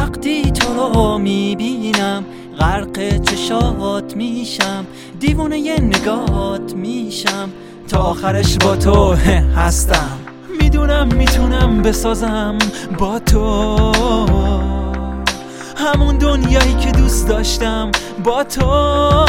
وقتی تو رو میبینم غرق چشات میشم، دیوونه ی نگات میشم، تا آخرش با تو هستم. میدونم میتونم بسازم با تو همون دنیایی که دوست داشتم با تو.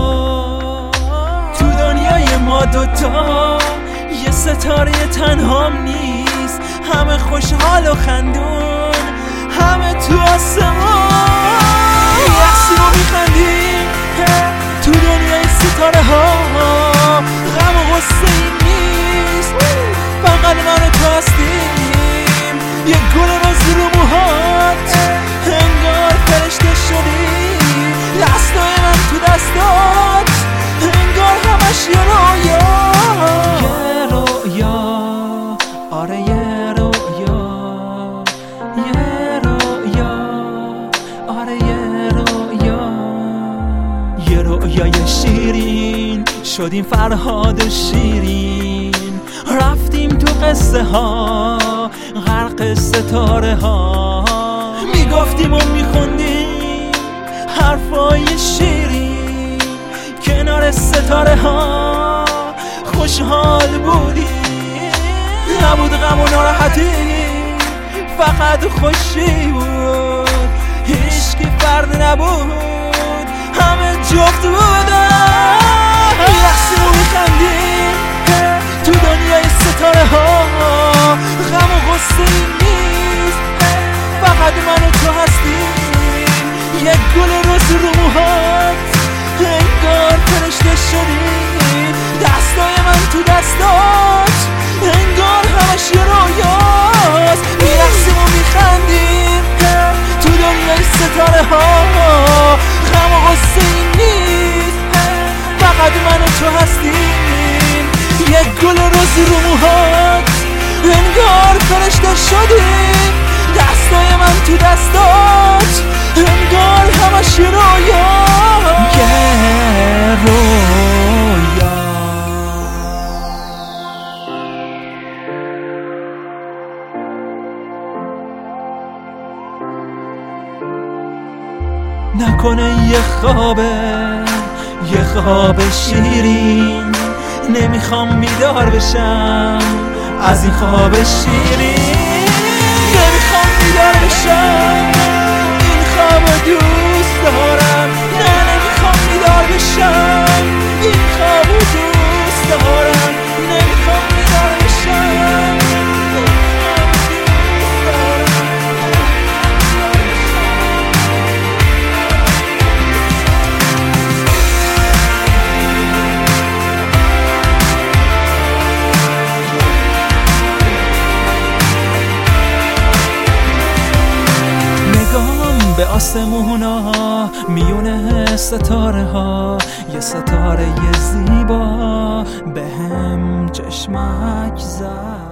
تو دنیای ما دوتا یه ستاره تنهام نیست، همه خوشحال و خندون، همه تو آسمان یخسی رو میخندیم تو دنیای ستاره ها. غم و غصه ای نیست، فقط من و تو هستیم. یه گل روز رو موهات انگار فرشته شدی، دستای من تو دستات انگار همش یه رویا. یه رویا، آره یه رویا، یه رویا، آره یه رویا. یه رویای شیرین شدیم فرهاد و شیرین، رفتیم تو قصه ها غرق ستاره ها، میگفتیم و میخوندیم حرفای شیرین کنار ستاره ها. خوشحال بودیم، نبود غم و ناراحتی، فقط خوشی بود، هیچکی فرد نبود، همه جفت بودن. یخسی رو میخندیم تو دنیای ستاره ها، غم و غصه نیست، فقط من و تو هستیم. یک گل روز رو موهات انگار فرشته شدی، دستای من تو دستات انگار همش یه رویاست. یخسیم و میخندیم تو دنیای ستاره ها، غم و غصه نیست، فقط من و تو هستیم. یک گل روز رو موهات انگار فرشته شدی، دستای من تو دستات انگار همش یه رویا. یه رویا. نکنه یه خوابه، یه خواب شیرین، نمیخوام بیدار بشم از این خواب شیرین، نمیخوام بیدار بشم، این خواب دوست دارم، نه نمیخوام بیدار بشم، این خواب دوست دارم، نمیخوام بیدار بشم. به آسمونا میونه ستاره ها، یه ستاره یه زیبا به هم چشمک زد.